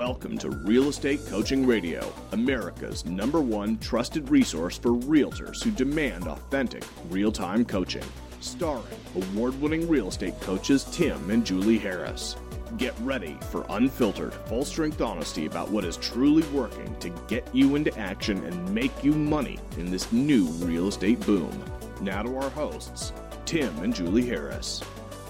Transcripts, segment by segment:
Welcome to Real Estate Coaching Radio, America's #1 trusted resource for realtors who demand authentic, real-time coaching. Starring award-winning real estate coaches Tim and Julie Harris. Get ready for unfiltered, full-strength honesty about what is truly working to get you into action and make you money in this new real estate boom. Now to our hosts, Tim and Julie Harris.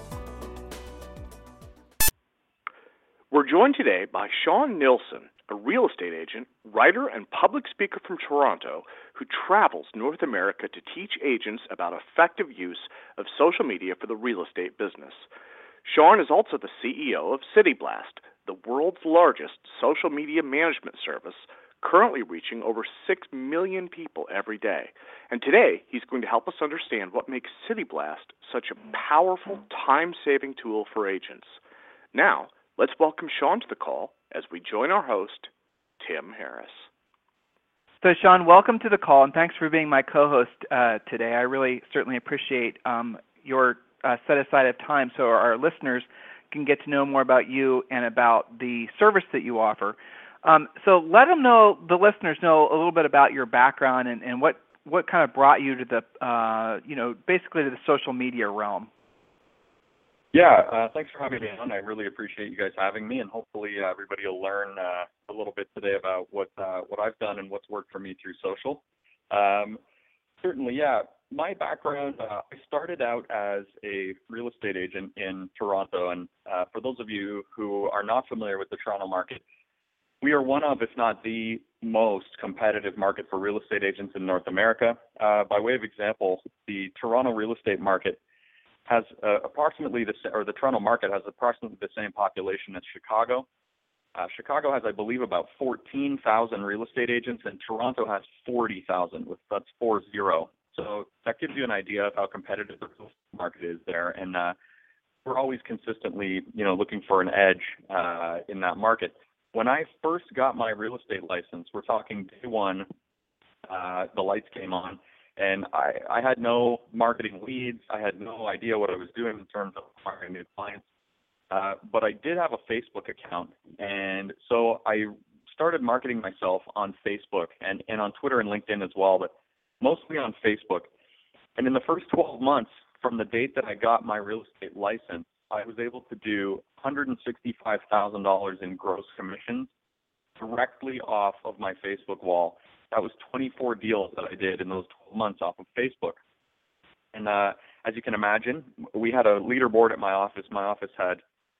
We're joined today by Sean Nilsson, a real estate agent, writer, and public speaker from Toronto who travels North America to teach agents about effective use of social media for the real estate business. Sean is also the CEO of CityBlast, the world's largest social media management service, currently reaching over 6 million people every day. And today, he's going to help us understand what makes CityBlast such a powerful, time-saving tool for agents. Now, let's welcome Sean to the call as we join our host, Tim Harris. So, Sean, welcome to the call, and thanks for being my co-host today. I really certainly appreciate your set aside of time so our listeners can get to know more about you and about the service that you offer. So let the listeners know a little bit about your background and what kind of brought you to the, basically to the social media realm. Yeah, thanks for having me on. I really appreciate you guys having me, and hopefully everybody will learn a little bit today about what I've done and what's worked for me through social. Certainly, yeah. My background, I started out as a real estate agent in Toronto, and for those of you who are not familiar with the Toronto market, we are one of, if not the most competitive market for real estate agents in North America. By way of example, the Toronto real estate market has the Toronto market has approximately the same population as Chicago. Chicago has, I believe, about 14,000 real estate agents, and Toronto has 40,000. That's 40. So that gives you an idea of how competitive the real estate market is there, and we're always consistently, looking for an edge in that market. When I first got my real estate license, we're talking day one, the lights came on. And I had no marketing leads. I had no idea what I was doing in terms of acquiring new clients. But I did have a Facebook account. And so I started marketing myself on Facebook and on Twitter and LinkedIn as well, but mostly on Facebook. And in the first 12 months from the date that I got my real estate license, I was able to do $165,000 in gross commissions directly off of my Facebook wall. That was 24 deals that I did in those 12 months off of Facebook. And as you can imagine, we had a leaderboard at my office. My office had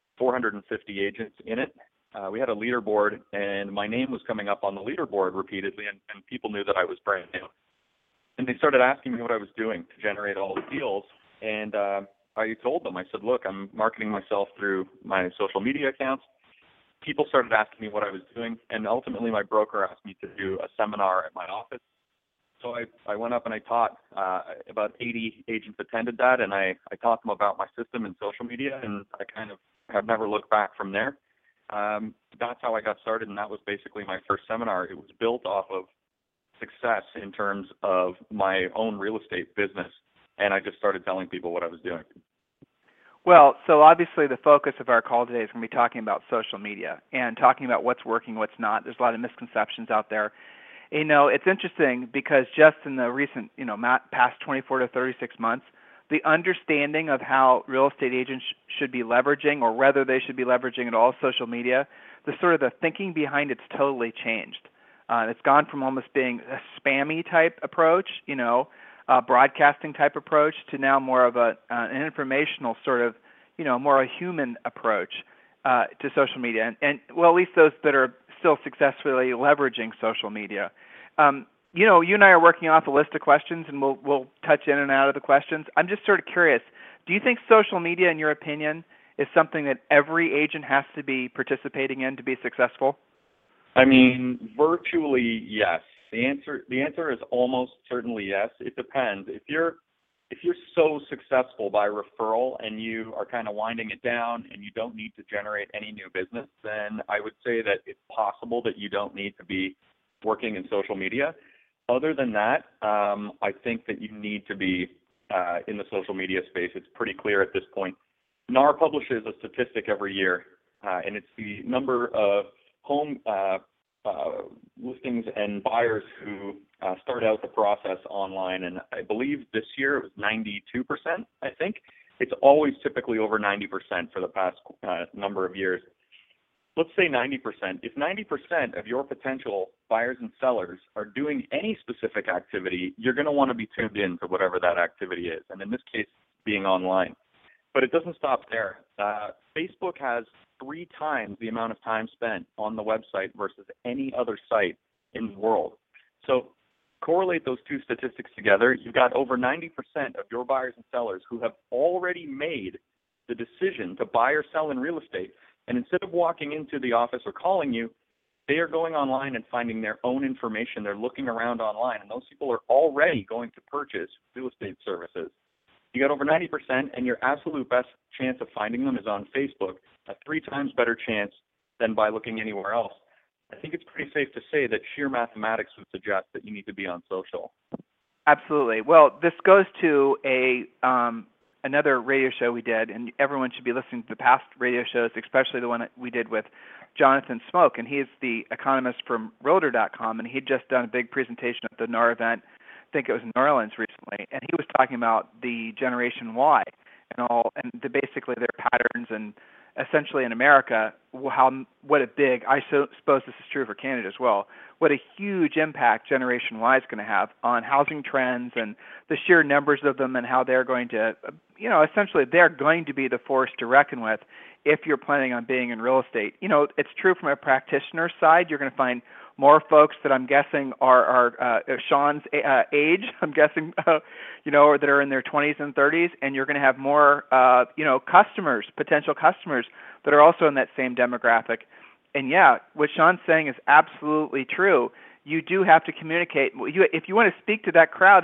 450 agents in it. We had a leaderboard, and my name was coming up on the leaderboard repeatedly, and people knew that I was brand new. And they started asking me what I was doing to generate all the deals. And I told them, I said, look, I'm marketing myself through my social media accounts. People started asking me what I was doing, and ultimately my broker asked me to do a seminar at my office. So I went up and I taught. About 80 agents attended that, and I taught them about my system and social media, and I kind of have never looked back from there. That's how I got started, and that was basically my first seminar. It was built off of success in terms of my own real estate business, and I just started telling people what I was doing. Well, so obviously the focus of our call today is going to be talking about social media and talking about what's working, what's not. There's a lot of misconceptions out there. It's interesting because just in the recent, past 24 to 36 months, the understanding of how real estate agents should be leveraging or whether they should be leveraging at all social media, the thinking behind it's totally changed. It's gone from almost being a spammy type approach, broadcasting type approach to now more of an informational sort of, more a human approach to social media. And at least those that are still successfully leveraging social media. You and I are working off a list of questions, and we'll touch in and out of the questions. I'm just sort of curious, do you think social media, in your opinion, is something that every agent has to be participating in to be successful? I mean, virtually yes. The answer is almost certainly yes. It depends. If you're so successful by referral and you are kind of winding it down and you don't need to generate any new business, then I would say that it's possible that you don't need to be working in social media. Other than that, I think that you need to be in the social media space. It's pretty clear at this point. NAR publishes a statistic every year, and it's the number of home listings and buyers who start out the process online, and I believe this year it was 92%, I think. It's always typically over 90% for the past number of years. Let's say 90%. If 90% of your potential buyers and sellers are doing any specific activity, you're going to want to be tuned in to whatever that activity is, and in this case, being online. But it doesn't stop there. Facebook has 3 times the amount of time spent on the website versus any other site in the world. So correlate those two statistics together. You've got over 90% of your buyers and sellers who have already made the decision to buy or sell in real estate. And instead of walking into the office or calling you, they are going online and finding their own information. They're looking around online, and those people are already going to purchase real estate services. You got over 90%, and your absolute best chance of finding them is on Facebook, a 3 times better chance than by looking anywhere else. I think it's pretty safe to say that sheer mathematics would suggest that you need to be on social. Absolutely. Well, this goes to another radio show we did, and everyone should be listening to the past radio shows, especially the one that we did with Jonathan Smoke, and he's the economist from Realtor.com, and he'd just done a big presentation at the NAR event, I think it was in New Orleans recently, and he was talking about the Generation Y and basically their patterns, and essentially in America, what a big, I suppose this is true for Canada as well, what a huge impact Generation Y is going to have on housing trends and the sheer numbers of them, and how they're going to, essentially they're going to be the force to reckon with if you're planning on being in real estate. It's true from a practitioner side. You're going to find more folks that I'm guessing are Sean's age, I'm guessing, that are in their 20s and 30s, and you're going to have more, customers, potential customers that are also in that same demographic. And yeah, what Sean's saying is absolutely true. You do have to communicate. If you want to speak to that crowd,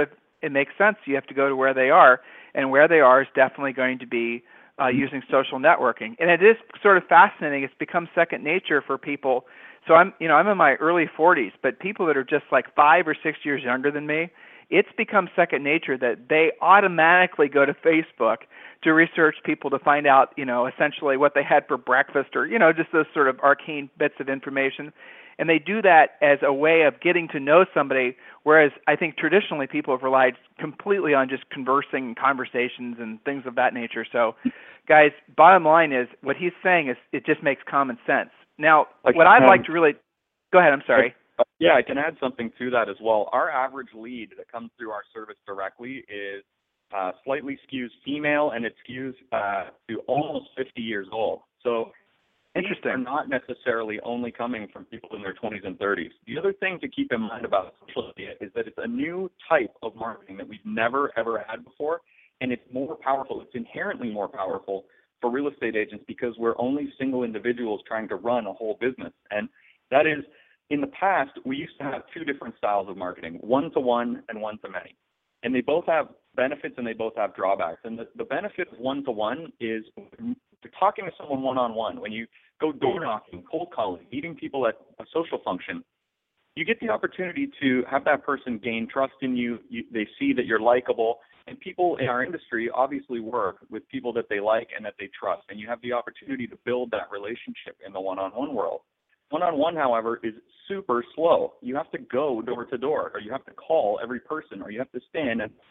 it makes sense. You have to go to where they are, and where they are is definitely going to be using social networking. And it is sort of fascinating. It's become second nature for people. So I'm in my early 40s, but people that are just like 5 or 6 years younger than me, it's become second nature that they automatically go to Facebook to research people to find out, essentially what they had for breakfast, or, just those sort of arcane bits of information. And they do that as a way of getting to know somebody, whereas I think traditionally people have relied completely on just conversing, conversations, and things of that nature. So, guys, bottom line is, what he's saying is it just makes common sense. Now, what I'd like to really – go ahead, I'm sorry. Yeah, I can add something to that as well. Our average lead that comes through our service directly is slightly skews female, and it skews to almost 50 years old. So interesting. These are not necessarily only coming from people in their 20s and 30s. The other thing to keep in mind about social media is that it's a new type of marketing that we've never, ever had before, and it's more powerful. It's inherently more powerful for real estate agents because we're only single individuals trying to run a whole business. And that is, in the past, we used to have 2 different styles of marketing, one-to-one and one-to-many. And they both have benefits and they both have drawbacks. And the benefit of one-to-one is you're talking to someone one-on-one. When you go door knocking, cold calling, meeting people at a social function, you get the opportunity to have that person gain trust in you. They see that you're likable. And people in our industry obviously work with people that they like and that they trust. And you have the opportunity to build that relationship in the one-on-one world. One-on-one, however, is super slow. You have to go door to door, or you have to call every person, or you have to stand, and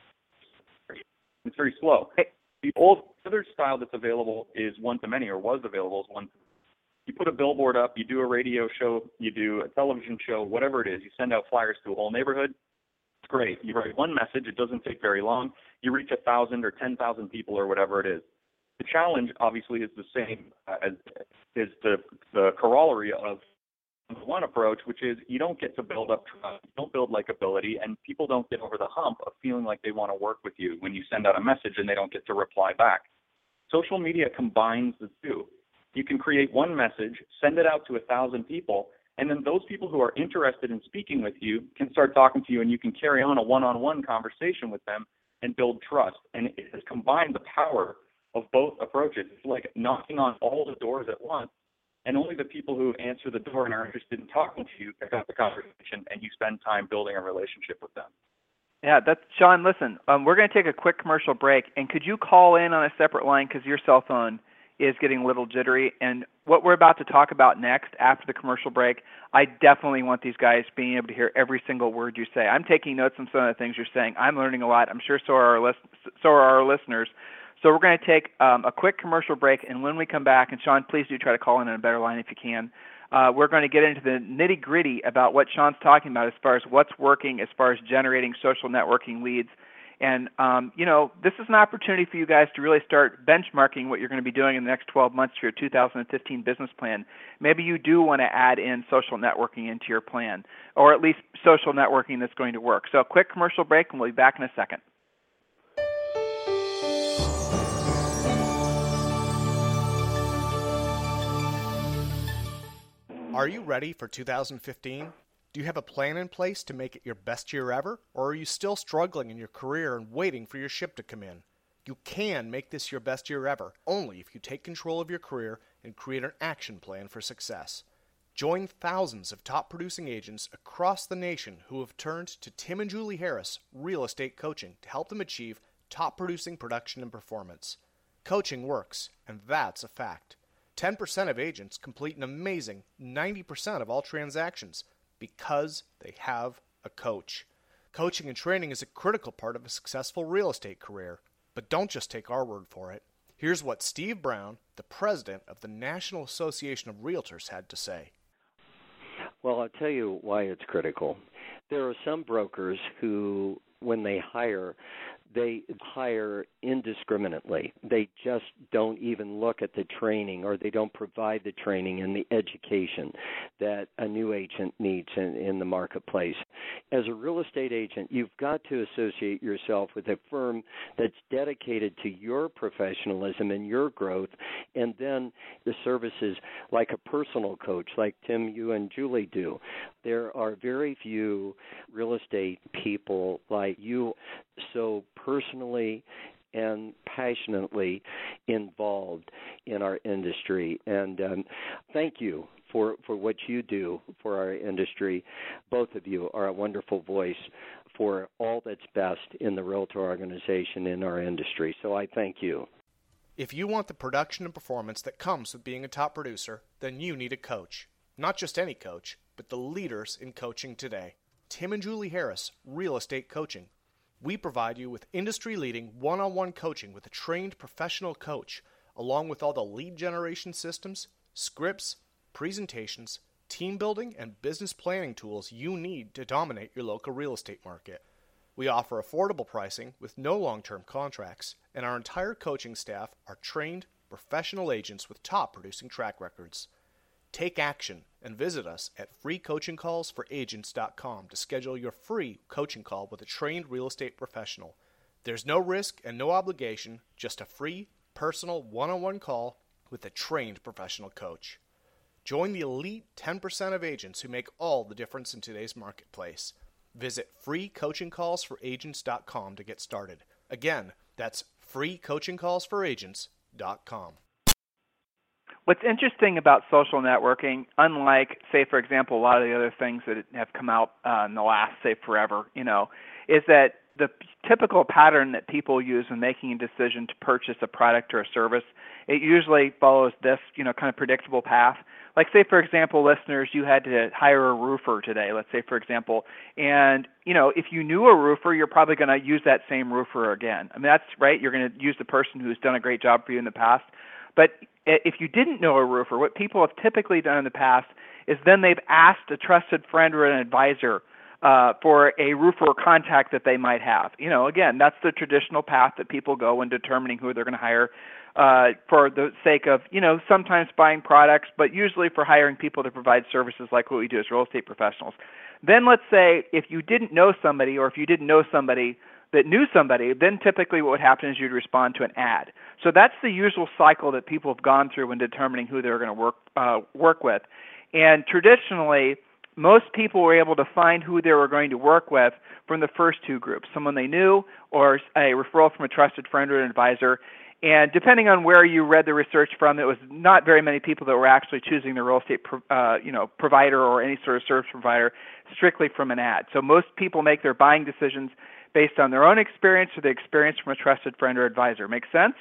it's very slow. The other style that's available is one-to-many, or was available as one. You put a billboard up, you do a radio show, you do a television show, whatever it is. You send out flyers to a whole neighborhood. It's great. You write one message. It doesn't take very long. You reach 1,000 or 10,000 people or whatever it is. The challenge, obviously, is the same as the corollary of one approach, which is you don't get to build up trust, you don't build likability, and people don't get over the hump of feeling like they want to work with you when you send out a message and they don't get to reply back. Social media combines the two. You can create one message, send it out to 1,000 people, and then those people who are interested in speaking with you can start talking to you, and you can carry on a one-on-one conversation with them and build trust. And it has combined the power of both approaches. It's like knocking on all the doors at once, and only the people who answer the door and are interested in talking to you pick up the conversation, and you spend time building a relationship with them. Yeah, that's Sean. Listen, we're going to take a quick commercial break, and could you call in on a separate line because your cell phone is getting a little jittery. And what we're about to talk about next after the commercial break, I definitely want these guys being able to hear every single word you say. I'm taking notes on some of the things you're saying. I'm learning a lot. I'm sure so are our listeners. So we're going to take a quick commercial break, and when we come back, and Sean, please do try to call in on a better line if you can, we're going to get into the nitty-gritty about what Sean's talking about as far as what's working, as far as generating social networking leads. And, this is an opportunity for you guys to really start benchmarking what you're going to be doing in the next 12 months for your 2015 business plan. Maybe you do want to add in social networking into your plan, or at least social networking that's going to work. So a quick commercial break, and we'll be back in a second. Are you ready for 2015? Do you have a plan in place to make it your best year ever? Or are you still struggling in your career and waiting for your ship to come in? You can make this your best year ever, only if you take control of your career and create an action plan for success. Join thousands of top producing agents across the nation who have turned to Tim and Julie Harris Real Estate Coaching to help them achieve top producing production and performance. Coaching works, and that's a fact. 10% of agents complete an amazing 90% of all transactions because they have a coach. Coaching and training is a critical part of a successful real estate career, but don't just take our word for it. Here's what Steve Brown, the president of the National Association of Realtors, had to say. Well, I'll tell you why it's critical. There are some brokers who, when they hire indiscriminately. They just don't even look at the training, or they don't provide the training and the education that a new agent needs in the marketplace. As a real estate agent, you've got to associate yourself with a firm that's dedicated to your professionalism and your growth, and then the services like a personal coach, like Tim, you and Julie do. There are very few real estate people like you, so personally and passionately involved in our industry. And thank you for what you do for our industry. Both of you are a wonderful voice for all that's best in the Realtor organization in our industry. So I thank you. If you want the production and performance that comes with being a top producer, then you need a coach. Not just any coach, but the leaders in coaching today. Tim and Julie Harris, Real Estate Coaching. We provide you with industry-leading one-on-one coaching with a trained professional coach, along with all the lead generation systems, scripts, presentations, team building, and business planning tools you need to dominate your local real estate market. We offer affordable pricing with no long-term contracts, and our entire coaching staff are trained, professional agents with top producing track records. Take action and visit us at freecoachingcallsforagents.com to schedule your free coaching call with a trained real estate professional. There's no risk and no obligation, just a free, personal, one-on-one call with a trained professional coach. Join the elite 10% of agents who make all the difference in today's marketplace. Visit freecoachingcallsforagents.com to get started. Again, that's freecoachingcallsforagents.com. What's interesting about social networking, unlike, say, for example, a lot of the other things that have come out in the last, say, forever, is that the typical pattern that people use when making a decision to purchase a product or a service, it usually follows this, kind of predictable path. Like, say, for example, listeners, you had to hire a roofer today, let's say, for example, and, if you knew a roofer, you're probably going to use that same roofer again. I mean, that's right. You're going to use the person who's done a great job for you in the past. But if you didn't know a roofer, what people have typically done in the past is then they've asked a trusted friend or an advisor for a roofer contact that they might have. Again, that's the traditional path that people go when determining who they're going to hire for the sake of, sometimes buying products, but usually for hiring people to provide services like what we do as real estate professionals. Then let's say if you didn't know somebody, or if you didn't know somebody that knew somebody, then typically what would happen is you'd respond to an ad. So that's the usual cycle that people have gone through when determining who they're going to work with. And traditionally, most people were able to find who they were going to work with from the first two groups, someone they knew or a referral from a trusted friend or an advisor. And depending on where you read the research from, it was not very many people that were actually choosing the real estate provider or any sort of service provider strictly from an ad. So most people make their buying decisions based on their own experience or the experience from a trusted friend or advisor. Make sense?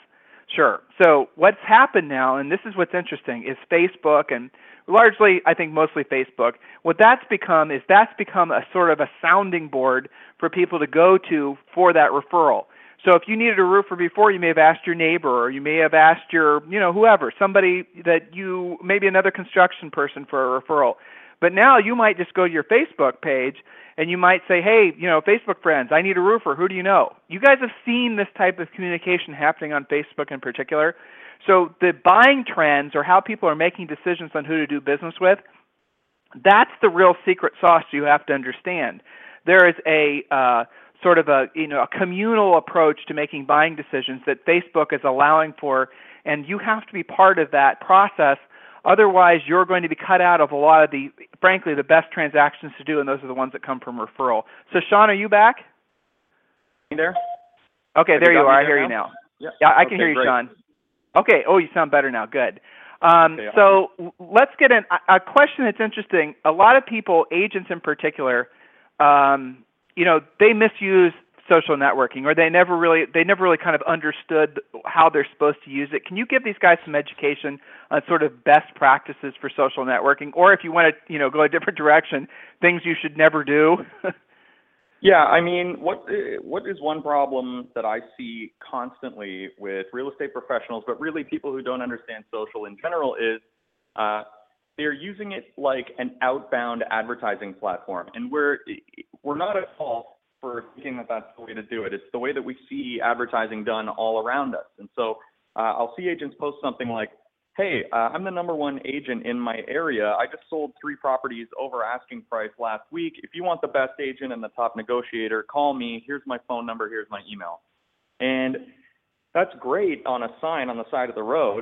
Sure. So what's happened now, and this is what's interesting, is Facebook, and largely, I think mostly Facebook, what that's become is that's become a sort of a sounding board for people to go to for that referral. So if you needed a roofer before, you may have asked your neighbor, or you may have asked your, whoever, somebody that you, maybe another construction person for a referral. But now you might just go to your Facebook page and you might say, hey, Facebook friends, I need a roofer. Who do you know? You guys have seen this type of communication happening on Facebook in particular. So the buying trends, or how people are making decisions on who to do business with, that's the real secret sauce you have to understand. There is a sort of a communal approach to making buying decisions that Facebook is allowing for, and you have to be part of that process. Otherwise, you're going to be cut out of a lot of frankly, the best transactions to do, and those are the ones that come from referral. So, Sean, are you back? You there? Okay, there you are. I hear you now. Yeah, I can hear you, great. Sean. Okay. Oh, you sound better now. Good. Okay, so let's get in a question that's interesting. A lot of people, agents in particular, they misuse social networking, or they never really kind of understood how they're supposed to use it. Can you give these guys some education on sort of best practices for social networking, or if you want to go a different direction, things you should never do? Yeah, I mean, what is one problem that I see constantly with real estate professionals, but really people who don't understand social in general, is they're using it like an outbound advertising platform, and we're not at fault for thinking that that's the way to do it. It's the way that we see advertising done all around us. And so I'll see agents post something like, hey, I'm the number one agent in my area. I just sold 3 properties over asking price last week. If you want the best agent and the top negotiator, call me. Here's my phone number. Here's my email. And that's great on a sign on the side of the road,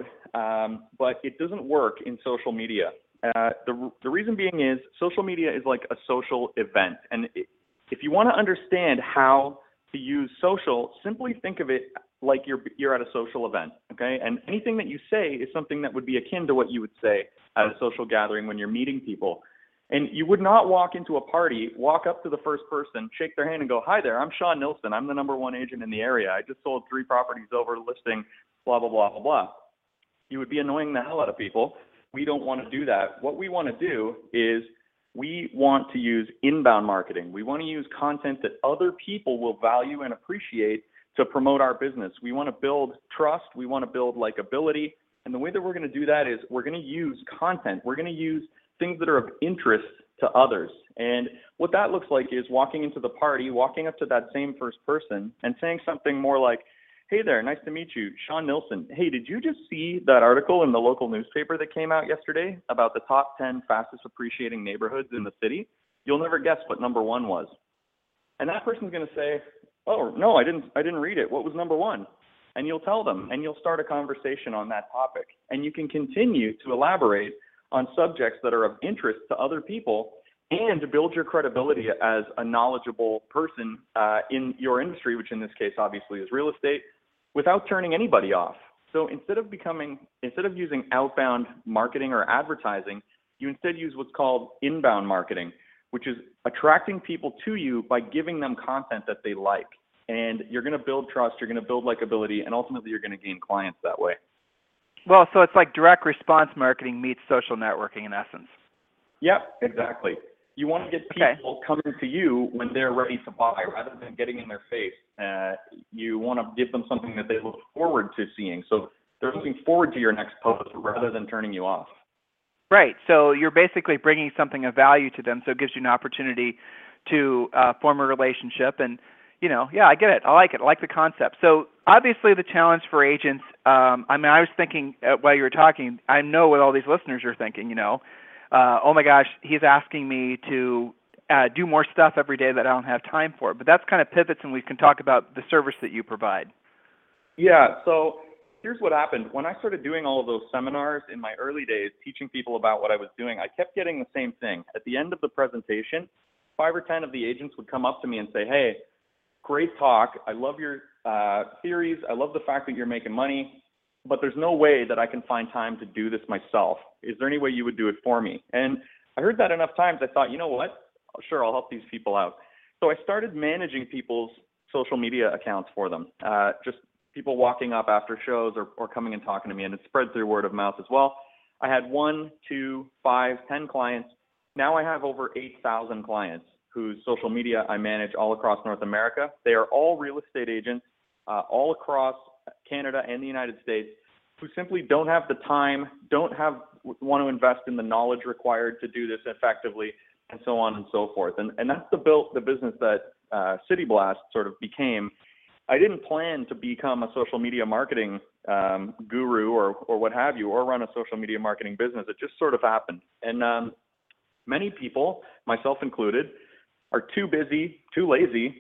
but it doesn't work in social media. The reason being is social media is like a social event. And if you want to understand how to use social, simply think of it like you're at a social event, okay? And anything that you say is something that would be akin to what you would say at a social gathering when you're meeting people. And you would not walk into a party, walk up to the first person, shake their hand and go, hi there, I'm Sean Nilsson. I'm the number one agent in the area. I just sold 3 properties over listing, blah, blah, blah, blah, blah. You would be annoying the hell out of people. We don't want to do that. What we want to do is we want to use inbound marketing. We want to use content that other people will value and appreciate to promote our business. We want to build trust. We want to build likability. And the way that we're going to do that is we're going to use content. We're going to use things that are of interest to others. And what that looks like is walking into the party, walking up to that same first person and saying something more like, hey there, nice to meet you, Sean Nilsson. Hey, did you just see that article in the local newspaper that came out yesterday about the top 10 fastest appreciating neighborhoods in the city? You'll never guess what number 1 was. And that person's going to say, oh, no, I didn't read it. What was number 1? And you'll tell them, and you'll start a conversation on that topic. And you can continue to elaborate on subjects that are of interest to other people and to build your credibility as a knowledgeable person in your industry, which in this case obviously is real estate, without turning anybody off. So instead of using outbound marketing or advertising, you instead use what's called inbound marketing, which is attracting people to you by giving them content that they like. And you're going to build trust, you're going to build likability, and ultimately you're going to gain clients that way. Well, so it's like direct response marketing meets social networking in essence. Yep, exactly. You want to get people coming to you when they're ready to buy rather than getting in their face. You want to give them something that they look forward to seeing. So they're looking forward to your next post rather than turning you off. Right. So you're basically bringing something of value to them, so it gives you an opportunity to form a relationship. And, I get it. I like it. I like the concept. So obviously the challenge for agents, I was thinking while you were talking, I know what all these listeners are thinking, oh my gosh, he's asking me to do more stuff every day that I don't have time for. But that's kind of pivots, and we can talk about the service that you provide. Yeah, so here's what happened. When I started doing all of those seminars in my early days, teaching people about what I was doing, I kept getting the same thing. At the end of the presentation, 5 or 10 of the agents would come up to me and say, hey, great talk. I love your theories. I love the fact that you're making money, but there's no way that I can find time to do this myself. Is there any way you would do it for me? And I heard that enough times. I thought, you know what? Sure, I'll help these people out. So I started managing people's social media accounts for them, just people walking up after shows or coming and talking to me, and it spread through word of mouth as well. I had 1, 2, 5, 10 clients. Now I have over 8,000 clients whose social media I manage all across North America. They are all real estate agents all across Canada and the United States who simply don't have the time, want to invest in the knowledge required to do this effectively, and so on and so forth. And that's the business that City Blast sort of became. I didn't plan to become a social media marketing guru or what have you, or run a social media marketing business. It just sort of happened. And many people, myself included, are too busy, too lazy,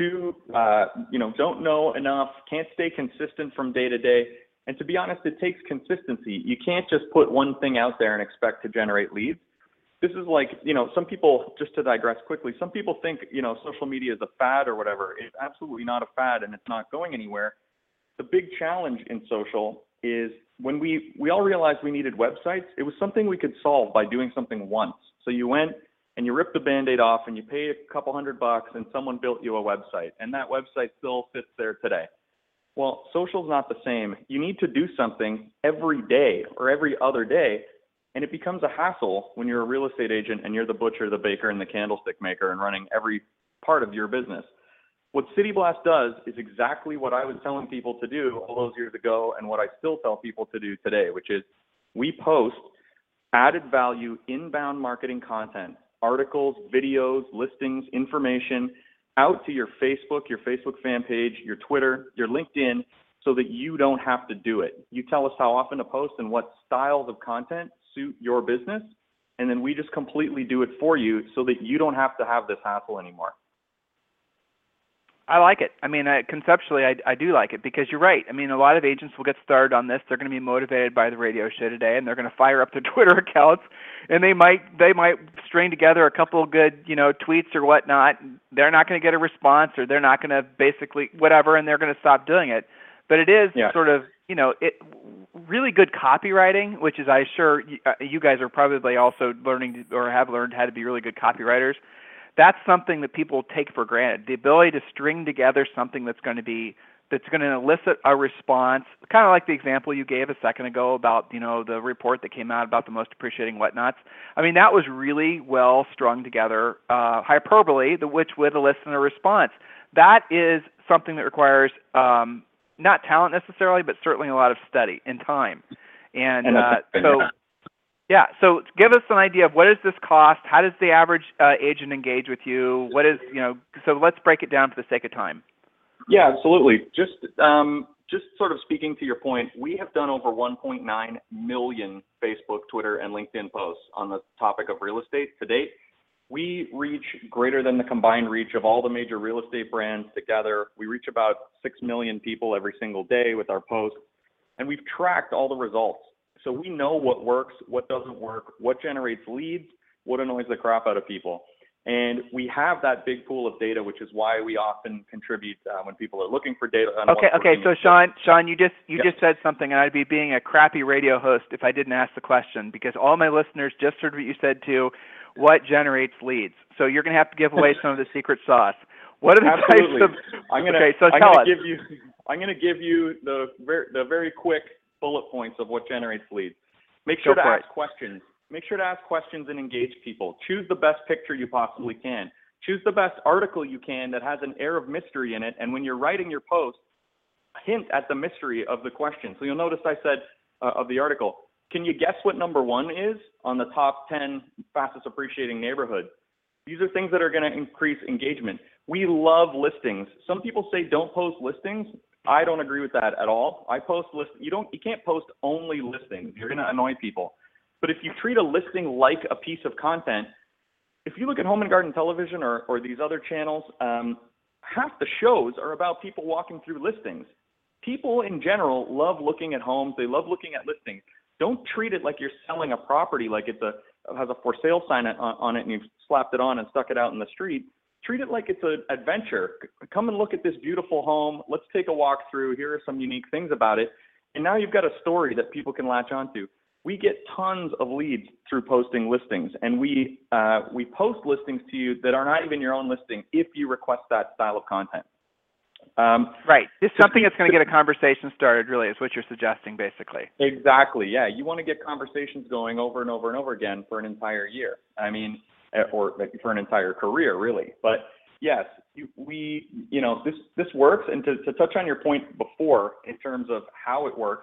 don't know enough, can't stay consistent from day to day. And to be honest, it takes consistency. You can't just put one thing out there and expect to generate leads. This is like, some people, just to digress quickly, some people think, social media is a fad or whatever. It's absolutely not a fad, and it's not going anywhere. The big challenge in social is when we all realized we needed websites, it was something we could solve by doing something once. So you went and you ripped the Band-Aid off and you pay a couple $100 and someone built you a website, and that website still sits there today. Well, social's not the same. You need to do something every day or every other day, and it becomes a hassle when you're a real estate agent and you're the butcher, the baker, and the candlestick maker and running every part of your business. What City Blast does is exactly what I was telling people to do all those years ago and what I still tell people to do today, which is we post added value inbound marketing content, articles, videos, listings, information out to your Facebook fan page, your Twitter, your LinkedIn, so that you don't have to do it. You tell us how often to post and what styles of content suit your business, and then we just completely do it for you so that you don't have to have this hassle anymore. I like it. I mean, conceptually, I do like it, because you're right. I mean, a lot of agents will get started on this. They're going to be motivated by the radio show today, and they're going to fire up their Twitter accounts, and they might string together a couple of good, tweets or whatnot. They're not going to get a response, or they're not going to basically whatever, and they're going to stop doing it. But it is sort of, really good copywriting, which is, I'm sure you guys are probably also learning or have learned how to be really good copywriters. That's something that people take for granted. The ability to string together something that's going to elicit a response, kind of like the example you gave a second ago about, the report that came out about the most appreciating whatnots. I mean, that was really well strung together, hyperbole, which would elicit a response. That is something that requires not talent necessarily, but certainly a lot of study and time. So give us an idea of what does this cost? How does the average agent engage with you? So let's break it down for the sake of time. Yeah, absolutely. Just sort of speaking to your point, we have done over 1.9 million Facebook, Twitter, and LinkedIn posts on the topic of real estate to date. We reach greater than the combined reach of all the major real estate brands together. We reach about 6 million people every single day with our posts, and we've tracked all the results. So we know what works, what doesn't work, what generates leads, what annoys the crap out of people. And we have that big pool of data, which is why we often contribute when people are looking for data. Okay. So Sean, you just said something, and I'd be being a crappy radio host if I didn't ask the question, because all my listeners just heard what you said too. What generates leads? So you're going to have to give away some of the secret sauce. What are the Absolutely. types of? I'm going to give you the very quick bullet points of what generates leads. Make sure to ask questions. Make sure to ask questions and engage people. Choose the best picture you possibly can. Choose the best article you can that has an air of mystery in it. And when you're writing your post, hint at the mystery of the question. So you'll notice I said of the article, can you guess what number 1 is on the top 10 fastest appreciating neighborhoods? These are things that are going to increase engagement. We love listings. Some people say don't post listings. I don't agree with that at all. I post listings. You can't post only listings. You're going to annoy people. But if you treat a listing like a piece of content, if you look at Home and Garden Television or these other channels, half the shows are about people walking through listings. People in general love looking at homes. They love looking at listings. Don't treat it like you're selling a property, like it has a for sale sign on it and you've slapped it on and stuck it out in the street. Treat it like it's an adventure. Come and look at this beautiful home. Let's take a walk through. Here are some unique things about it. And now you've got a story that people can latch onto. We get tons of leads through posting listings, and we post listings to you that are not even your own listing if you request that style of content. Right. Just something that's going to get a conversation started, really, is what you're suggesting, basically. Exactly. Yeah. You want to get conversations going over and over and over again for an entire year. I mean, or for an entire career, really. But yes, this works. And to touch on your point before, in terms of how it works,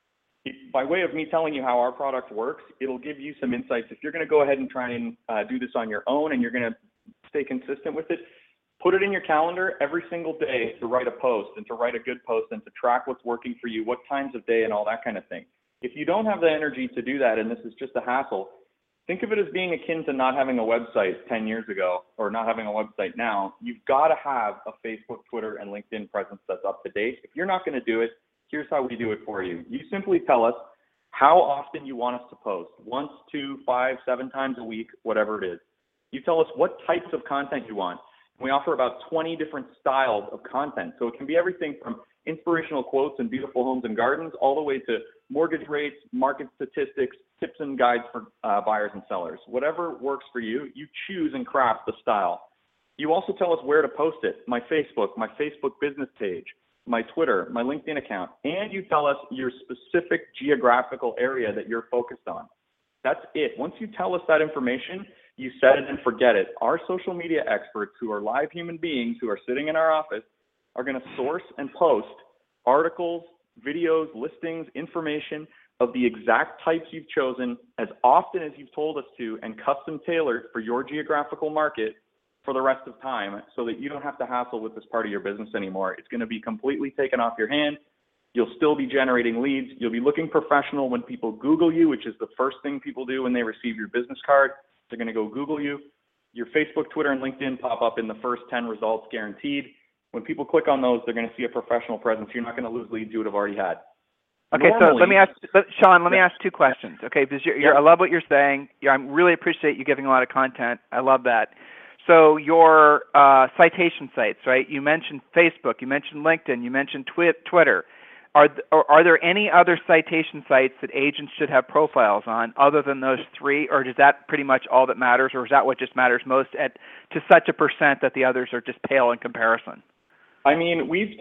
by way of me telling you how our product works, it'll give you some insights. If you're going to go ahead and try and do this on your own and you're going to stay consistent with it, put it in your calendar every single day to write a post and to write a good post and to track what's working for you, what times of day and all that kind of thing. If you don't have the energy to do that and this is just a hassle, think of it as being akin to not having a website 10 years ago or not having a website now. You've got to have a Facebook, Twitter, and LinkedIn presence that's up to date. If you're not going to do it, here's how we do it for you. You simply tell us how often you want us to post, 1, 2, 5, 7 times a week, whatever it is. You tell us what types of content you want. We offer about 20 different styles of content. So it can be everything from inspirational quotes and beautiful homes and gardens all the way to mortgage rates, market statistics, tips and guides for buyers and sellers. Whatever works for you, you choose and craft the style. You also tell us where to post it, my Facebook business page, my Twitter, my LinkedIn account, and you tell us your specific geographical area that you're focused on. That's it. Once you tell us that information, you set it and forget it. Our social media experts, who are live human beings who are sitting in our office, are going to source and post articles, videos, listings, information of the exact types you've chosen as often as you've told us to, and custom tailored for your geographical market for the rest of time, so that you don't have to hassle with this part of your business anymore. It's going to be completely taken off your hands. You'll still be generating leads. You'll be looking professional when people Google you, which is the first thing people do when they receive your business card. They're going to go Google you. Your Facebook, Twitter, and LinkedIn pop up in the first 10 results guaranteed. When people click on those, they're going to see a professional presence. You're not going to lose leads you would have already had. Okay, so let me ask, Sean, let me ask 2 questions. Okay, because I love what you're saying. I really appreciate you giving a lot of content. I love that. So your citation sites, right? You mentioned Facebook, you mentioned LinkedIn, you mentioned Twitter. Are there any other citation sites that agents should have profiles on other than those 3, or is that pretty much all that matters, or is that what just matters most to such a percent that the others are just pale in comparison? I mean, we've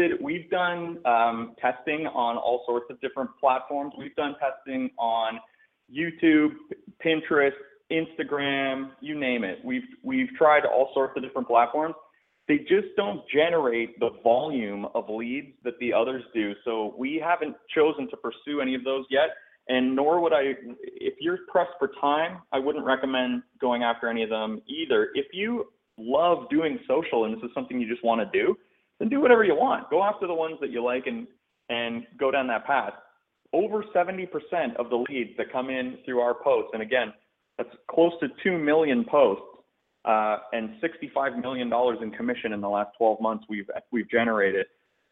done testing on all sorts of different platforms. We've done testing on YouTube, Pinterest, Instagram, you name it. We've tried all sorts of different platforms. They just don't generate the volume of leads that the others do. So we haven't chosen to pursue any of those yet. And nor would I, if you're pressed for time, I wouldn't recommend going after any of them either. If you love doing social and this is something you just want to do, then do whatever you want. Go after the ones that you like and go down that path. Over 70% of the leads that come in through our posts, and again, that's close to 2 million posts and $65 million in commission in the last 12 months we've generated.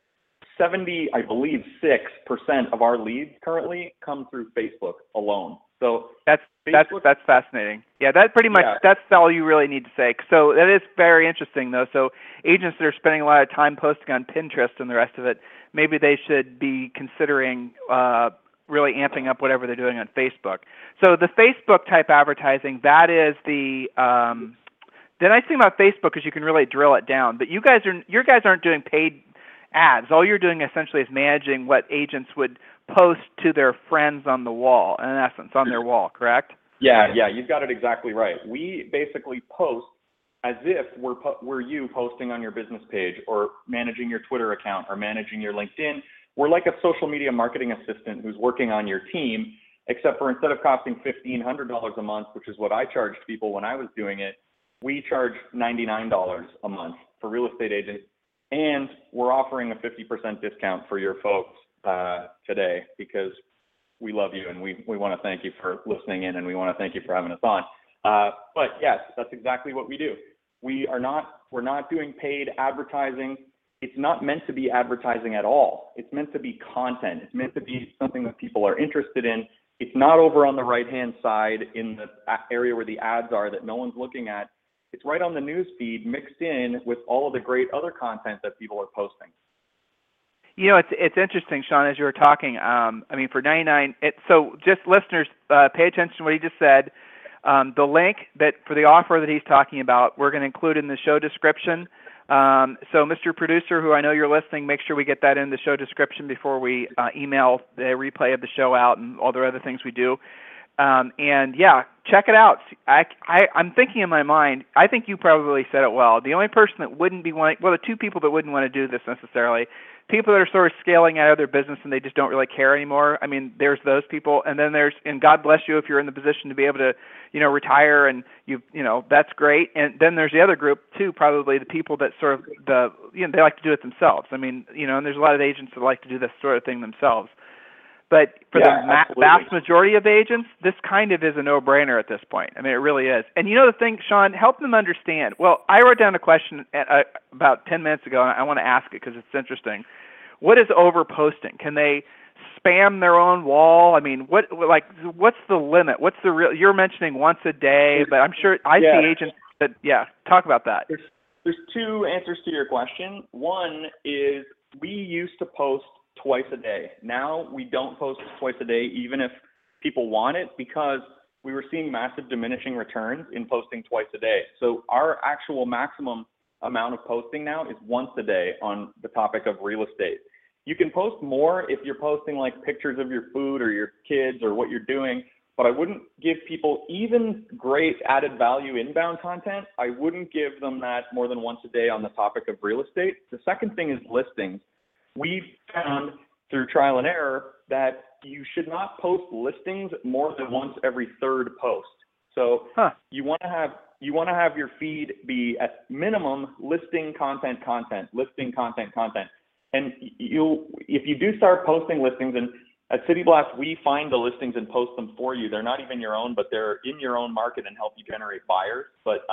6% of our leads currently come through Facebook alone. So that's fascinating. Yeah, that pretty much that's all you really need to say. So that is very interesting, though. So agents that are spending a lot of time posting on Pinterest and the rest of it, maybe they should be considering really amping up whatever they're doing on Facebook. So the Facebook type advertising, that is the nice thing about Facebook is you can really drill it down. But your guys aren't doing paid ads. All you're doing essentially is managing what agents would post to their friends on the wall, in essence, on their wall, correct? Yeah, you've got it exactly right. We basically post as if we're you posting on your business page or managing your Twitter account or managing your LinkedIn. We're like a social media marketing assistant who's working on your team, except for instead of costing $1,500 a month, which is what I charged people when I was doing it, we charge $99 a month for real estate agents, and we're offering a 50% discount for your folks today because we love you and we want to thank you for listening in and we want to thank you for having us on. But yes, that's exactly what we do. We're not doing paid advertising. It's not meant to be advertising at all. It's meant to be content. It's meant to be something that people are interested in. It's not over on the right-hand side in the area where the ads are that no one's looking at. It's right on the news feed mixed in with all of the great other content that people are posting. You know, it's interesting, Sean, as you were talking. For 99, so just listeners, pay attention to what he just said. The link that for the offer that he's talking about, we're going to include in the show description. So, Mr. Producer, who I know you're listening, make sure we get that in the show description before we email the replay of the show out and all the other things we do. And yeah, check it out. I'm thinking in my mind, I think you probably said it well. The only person that wouldn't be wanting, well, the two people that wouldn't want to do this necessarily, people that are sort of scaling out of their business and they just don't really care anymore. I mean, there's those people, and then and God bless you if you're in the position to be able to, retire and that's great. And then there's the other group too, probably the people that sort of they like to do it themselves. I mean, and there's a lot of agents that like to do this sort of thing themselves. But for the vast majority of agents, this kind of is a no-brainer at this point. I mean, it really is. And the thing, Sean, help them understand. Well, I wrote down a question about 10 minutes ago, and I want to ask it because it's interesting. What is over-posting? Can they spam their own wall? I mean, what's the limit? What's the real? You're mentioning once a day, but I'm sure I see agents that, talk about that. There's two answers to your question. One is we used to post twice a day. Now we don't post twice a day, even if people want it, because we were seeing massive diminishing returns in posting twice a day. So our actual maximum amount of posting now is once a day on the topic of real estate. You can post more if you're posting like pictures of your food or your kids or what you're doing, but I wouldn't give people even great added value inbound content. I wouldn't give them that more than once a day on the topic of real estate. The second thing is listings. We've found through trial and error that you should not post listings more than once every third post. So you want to have your feed be at minimum listing content, listing content. And if you do start posting listings, and at City Blast we find the listings and post them for you. They're not even your own, but they're in your own market and help you generate buyers. But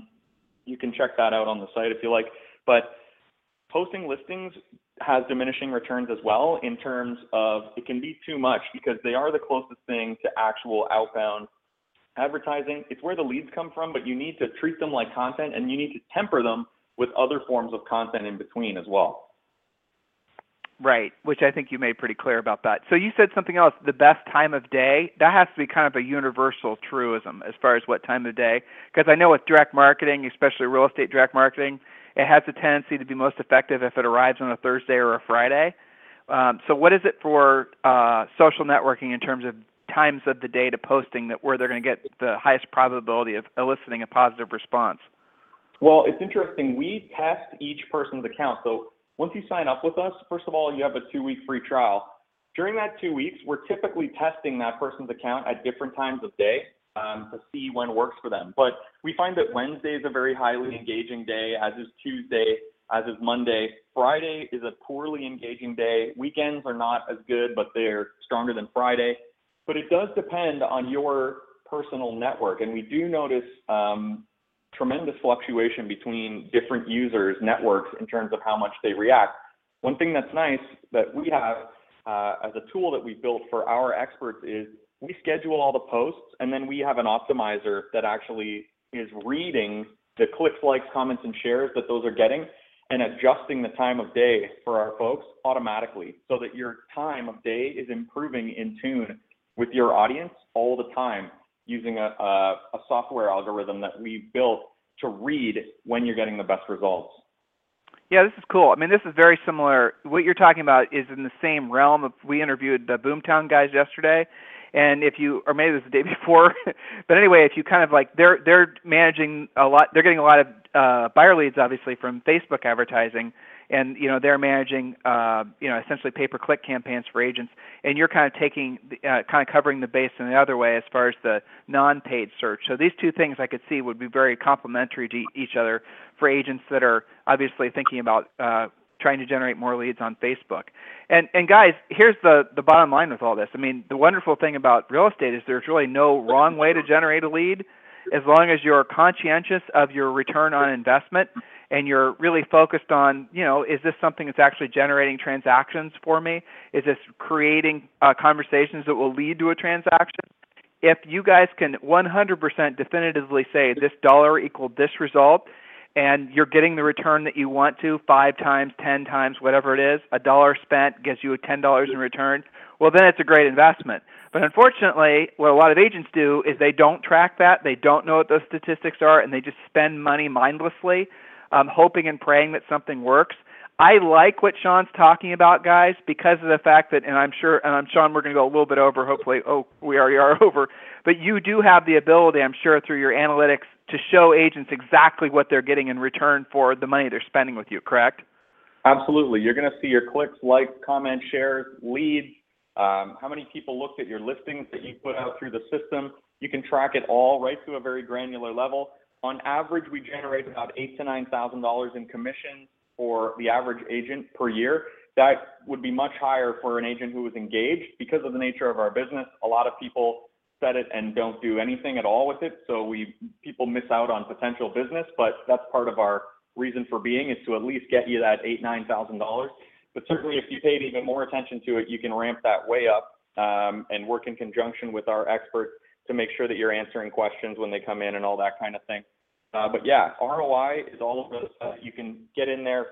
you can check that out on the site if you like. But posting listings has diminishing returns as well, in terms of it can be too much because they are the closest thing to actual outbound advertising. It's where the leads come from, but you need to treat them like content, and you need to temper them with other forms of content in between as well. Right, which I think you made pretty clear about that. So you said something else, the best time of day. That has to be kind of a universal truism as far as what time of day, because I know with direct marketing, especially real estate direct marketing, it has a tendency to be most effective if it arrives on a Thursday or a Friday. So what is it for social networking in terms of times of the day to posting where they're going to get the highest probability of eliciting a positive response? Well, it's interesting. We test each person's account. So once you sign up with us, first of all, you have a 2-week free trial. During that 2 weeks, we're typically testing that person's account at different times of day to see when works for them. But we find that Wednesday is a very highly engaging day, as is Tuesday, as is Monday. Friday is a poorly engaging day. Weekends are not as good, but they're stronger than Friday. But it does depend on your personal network. And we do notice tremendous fluctuation between different users' networks in terms of how much they react. One thing that's nice that we have as a tool that we built for our experts is we schedule all the posts, and then we have an optimizer that actually is reading the clicks, likes, comments, and shares that those are getting and adjusting the time of day for our folks automatically, so that your time of day is improving in tune with your audience all the time, using a software algorithm that we built to read when you're getting the best results. Yeah, this is cool. I mean, this is very similar. What you're talking about is in the same realm of, we interviewed the Boomtown guys yesterday, and if you, or maybe it was the day before, but anyway, if you kind of like, they're managing a lot, they're getting a lot of buyer leads, obviously, from Facebook advertising, and they're managing essentially pay-per-click campaigns for agents, and you're kind of taking kind of covering the base in the other way as far as the non-paid search. So these two things I could see would be very complementary to each other for agents that are obviously thinking about trying to generate more leads on Facebook. And guys, here's the bottom line with all this. I mean, the wonderful thing about real estate is there's really no wrong way to generate a lead, as long as you're conscientious of your return on investment and you're really focused on, is this something that's actually generating transactions for me? Is this creating conversations that will lead to a transaction? If you guys can 100% definitively say this dollar equaled this result, and you're getting the return that you want to 5 times, 10 times, whatever it is, $1 spent gives you $10 in return, well, then it's a great investment. But unfortunately, what a lot of agents do is they don't track that, they don't know what those statistics are, and they just spend money mindlessly hoping and praying that something works. I like what Sean's talking about, guys, because of the fact that, and I'm Sean, we're going to go a little bit over, hopefully, we already are over, but you do have the ability, I'm sure, through your analytics to show agents exactly what they're getting in return for the money they're spending with you, correct? Absolutely. You're going to see your clicks, likes, comments, shares, leads, how many people looked at your listings that you put out through the system. You can track it all right to a very granular level. On average, we generate about $8,000 to $9,000 in commissions for the average agent per year. That would be much higher for an agent who was engaged. Because of the nature of our business, a lot of people set it and don't do anything at all with it. So people miss out on potential business, but that's part of our reason for being, is to at least get you that $8,000 to $9,000. But certainly if you paid even more attention to it, you can ramp that way up and work in conjunction with our experts to make sure that you're answering questions when they come in and all that kind of thing. But yeah, ROI is all of those. You can get in there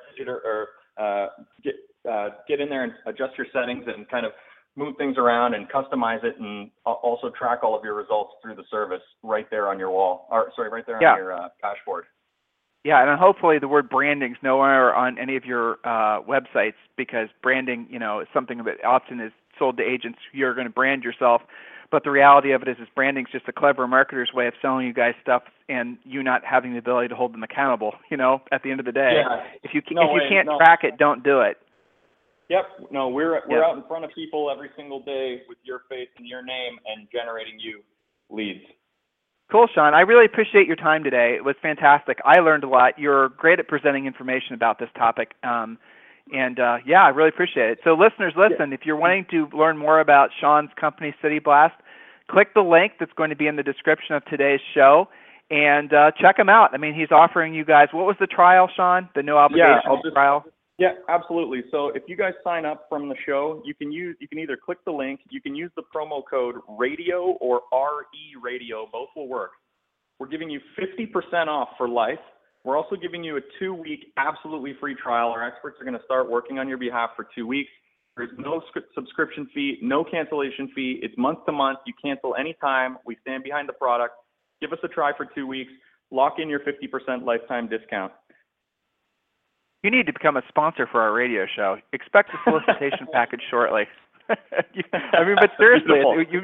get in there and adjust your settings and kind of move things around and customize it, and also track all of your results through the service right there on your wall. Right there on your dashboard. Yeah, and hopefully the word branding's nowhere on any of your websites, because branding, is something that often is sold to agents. You're going to brand yourself. But the reality of it is branding's just a clever marketer's way of selling you guys stuff, and you not having the ability to hold them accountable, at the end of the day. Yeah. If you can't track it, don't do it. Yep. No, we're out in front of people every single day with your face and your name and generating you leads. Cool, Sean. I really appreciate your time today. It was fantastic. I learned a lot. You're great at presenting information about this topic. I really appreciate it. So listeners, listen, if you're wanting to learn more about Sean's company, City Blast, click the link that's going to be in the description of today's show and check him out. I mean, he's offering you guys, what was the trial, Sean? The no obligation trial? Yeah, absolutely. So if you guys sign up from the show, you can either click the link, you can use the promo code RADIO or RE Radio, both will work. We're giving you 50% off for life. We're also giving you a 2-week absolutely free trial. Our experts are going to start working on your behalf for 2 weeks. There's no subscription fee, no cancellation fee. It's month to month. You cancel anytime. We stand behind the product. Give us a try for 2 weeks. Lock in your 50% lifetime discount. You need to become a sponsor for our radio show. Expect a solicitation package shortly. But seriously,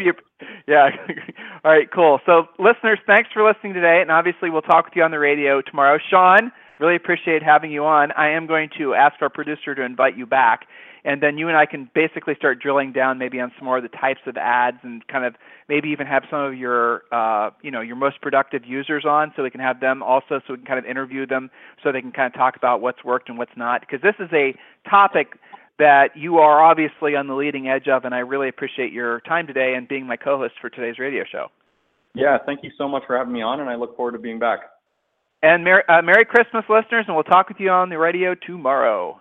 All right, cool. So listeners, thanks for listening today, and obviously we'll talk with you on the radio tomorrow. Sean, really appreciate having you on. I am going to ask our producer to invite you back, and then you and I can basically start drilling down maybe on some more of the types of ads, and kind of maybe even have some of your, your most productive users on, so we can have them also, so we can kind of interview them, so they can kind of talk about what's worked and what's not, because this is a topic that you are obviously on the leading edge of, and I really appreciate your time today and being my co-host for today's radio show. Yeah, thank you so much for having me on, and I look forward to being back. And Merry Christmas, listeners, and we'll talk with you on the radio tomorrow.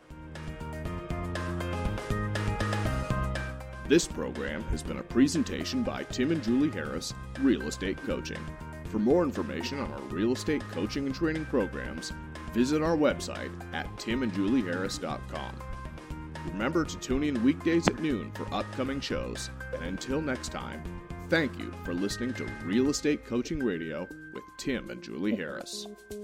This program has been a presentation by Tim and Julie Harris, Real Estate Coaching. For more information on our real estate coaching and training programs, visit our website at timandjulieharris.com. Remember to tune in weekdays at noon for upcoming shows. And until next time, thank you for listening to Real Estate Coaching Radio with Tim and Julie Harris.